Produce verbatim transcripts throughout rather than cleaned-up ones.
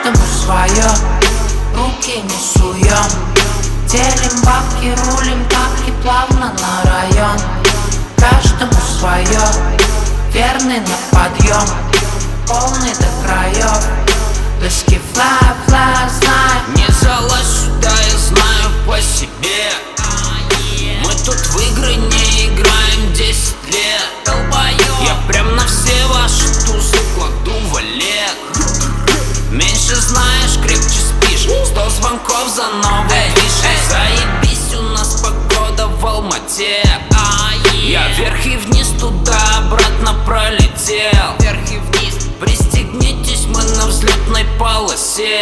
Каждому свое, руки не суем. Делим бабки, рулим тапки плавно на район. Каждому свое, верный на подъем, полный до краев. Лыжки фла, фла, знаю. Не залазь сюда, я знаю по себе. Мы тут в игры не играем десять лет. Я прям на все ваши тузы кладу валет. Меньше знаешь, крепче спишь. Сто звонков за новый движ. Заебись, у нас погода в Алмате. Я вверх и вниз, туда-обратно пролетел. Вверх и вниз, пристегнитесь, мы на взлетной полосе.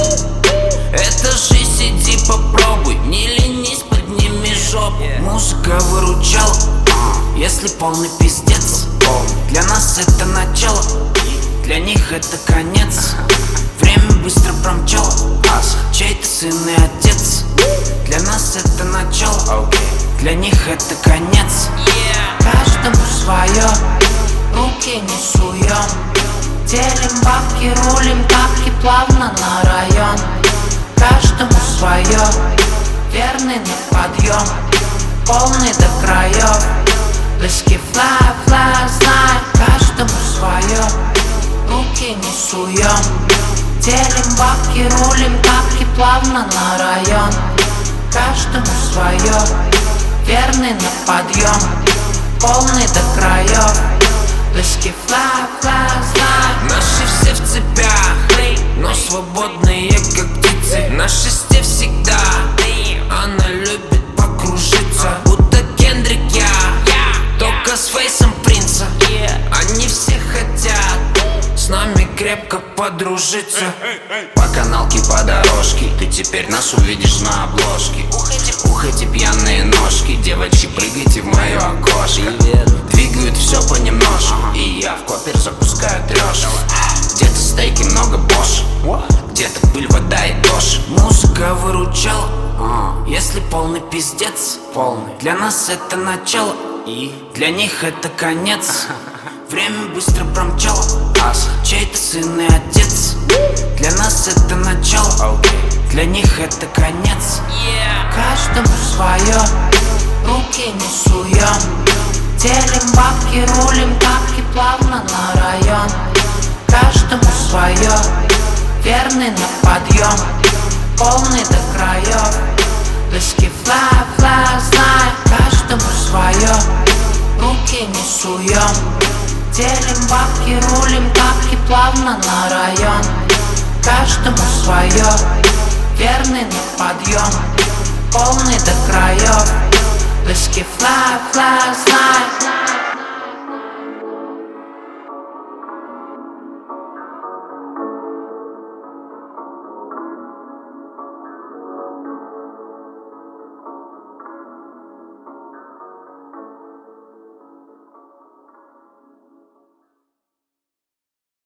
Это жизнь, иди попробуй, не ленись, подними жопу. Музыка выручала, если полный пиздец. Для нас это начало, для них это конец. Время быстро промчало, чей-то сын и отец. Для нас это начало, для них это конец. Каждому свое, руки не суем. Делим бабки, рулим тапки плавно на район. Каждому свое, верный на подъем, полный до краев. Лыжки фла, фла, знаю. Каждому свое, руки не суем. Делим бабки, рулим тапки плавно на район. Каждому свое, верный на подъем, полный до краев. Лыжки фла, фла, знаю. Наши все в цепях, но свободные как птицы. На шесте всегда, она любит покружиться. Будто Кендрик я, только с фейсом принца. Они все хотят с нами крепко подружиться. По каналке, по дорожке, ты теперь нас увидишь на обложке. Ух, эти пьяные ножки, девочки, прыгайте в мое окошко. Двигают все понемножку, и я в копер запускаю трешку. Где-то стейки, много бош, где-то пыль, вода и дождь. Музыка выручала, если полный пиздец. Полный. Для нас это начало, и для них это конец. Время быстро промчало, чей-то сын и отец. Для нас это начало, для них это конец. Каждому свое, руки не суем. Делим бабки, рулим тапки плавно на район. Каждому свое, верный на подъем, полный до краев. Лыжки фла, фла, знаю. Каждому свое, руки не суем. Делим бабки, рулим тапки плавно на район. Каждому свое, верный на подъем, полный до краев. Лыжки фла, фла, знаю.